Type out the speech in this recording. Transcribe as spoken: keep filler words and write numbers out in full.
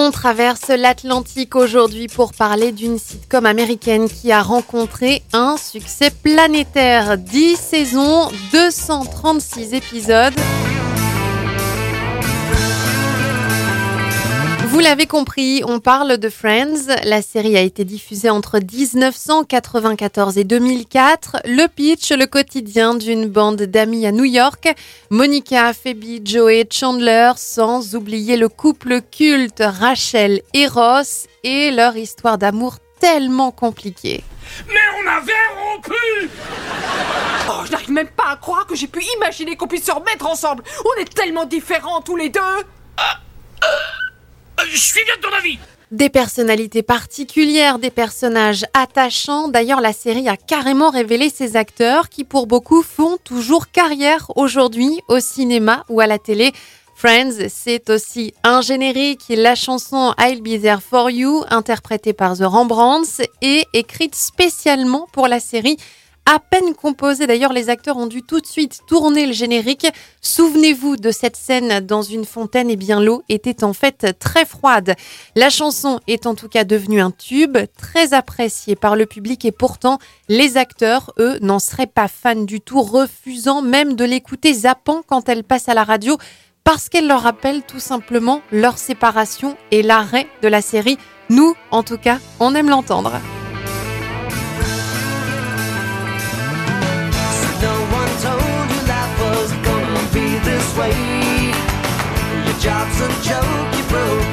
On traverse l'Atlantique aujourd'hui pour parler d'une sitcom américaine qui a rencontré un succès planétaire. dix saisons, deux cent trente-six épisodes. Vous l'avez compris, on parle de Friends. La série a été diffusée entre dix-neuf cent quatre-vingt-quatorze et deux mille quatre. Le pitch, le quotidien d'une bande d'amis à New York. Monica, Phoebe, Joey, Chandler, sans oublier le couple culte Rachel et Ross et leur histoire d'amour tellement compliquée. Mais on avait rompu! Oh, je n'arrive même pas à croire que j'ai pu imaginer qu'on puisse se remettre ensemble. On est tellement différents tous les deux. Ah, euh... Je suis bien de ton avis. Des personnalités particulières, des personnages attachants. D'ailleurs, la série a carrément révélé ces acteurs qui, pour beaucoup, font toujours carrière aujourd'hui au cinéma ou à la télé. Friends, c'est aussi un générique, la chanson I'll Be There For You, interprétée par The Rembrandts et écrite spécialement pour la série. À peine composée, d'ailleurs, les acteurs ont dû tout de suite tourner le générique. Souvenez-vous de cette scène dans une fontaine, et bien l'eau était en fait très froide. La chanson est en tout cas devenue un tube, très apprécié par le public et pourtant, les acteurs, eux, n'en seraient pas fans du tout, refusant même de l'écouter, zappant quand elle passe à la radio, parce qu'elle leur rappelle tout simplement leur séparation et l'arrêt de la série. Nous, en tout cas, on aime l'entendre. Your job's a joke you broke.